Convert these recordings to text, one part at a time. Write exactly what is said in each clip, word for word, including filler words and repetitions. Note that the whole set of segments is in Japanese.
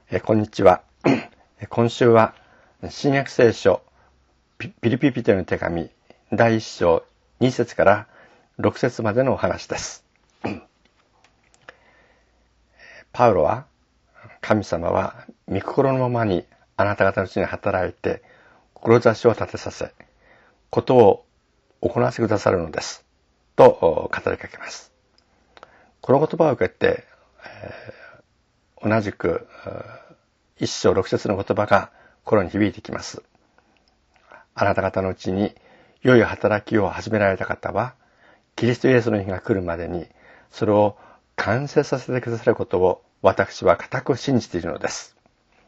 えこんにちは。今週は新約聖書ピリピ人への手紙だいいっ章に節からろく節までのお話です。パウロは、神様は御心のままにあなた方のうちに働いて志を立てさせ、ことを行わせてくださるのですと語りかけます。この言葉を受けて、えー、同じく一章六節の言葉が心に響いてきます。あなた方のうちに良い働きを始められた方は、キリストイエスの日が来るまでにそれを完成させてくださることを私は固く信じているのです。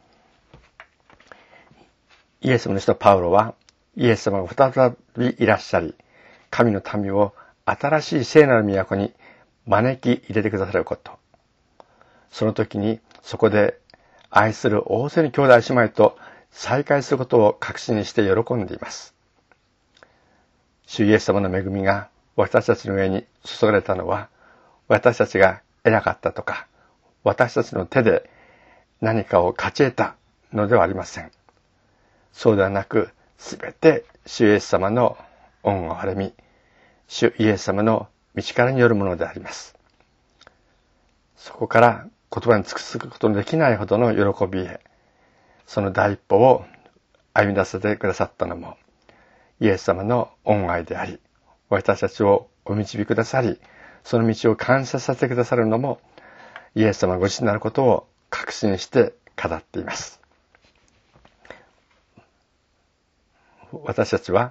イエス様の使徒パウロは、イエス様が再びいらっしゃり、神の民を新しい聖なる都に招き入れてくださること、その時にそこで愛する大勢の兄弟姉妹と再会することを確信して喜んでいます。主イエス様の恵みが私たちの上に注がれたのは、私たちが偉かったとか、私たちの手で何かを勝ち得たのではありません。そうではなく、すべて主イエス様の恩を憐れみ、主イエス様の道からによるものであります。そこから言葉に尽くすことのできないほどの喜びへ、その第一歩を歩み出せてくださったのも、イエス様の恩愛であり、私たちをお導きくださり、その道を完成させてくださるのも、イエス様ご自身なることを確信して語っています。私たちは、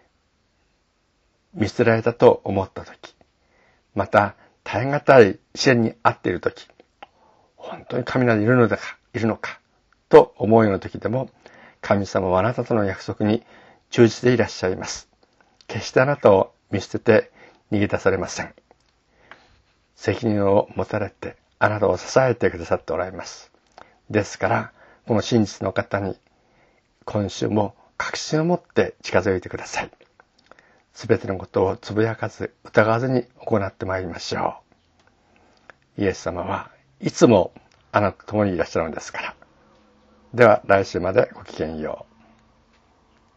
見捨てられたと思ったとき、また、耐え難い試練に遭っているとき、本当に神などいるのだか、いるのか、と思うようなときでも、神様はあなたとの約束に忠実でいらっしゃいます。決してあなたを見捨てて逃げ出されません。責任を持たれて、あなたを支えてくださっておられます。ですから、この真実の方に、今週も確信を持って近づいてください。すべてのことをつぶやかず、疑わずに行ってまいりましょう。イエス様はいつもあなたと共にいらっしゃるのですから。では来週までごきげんよう。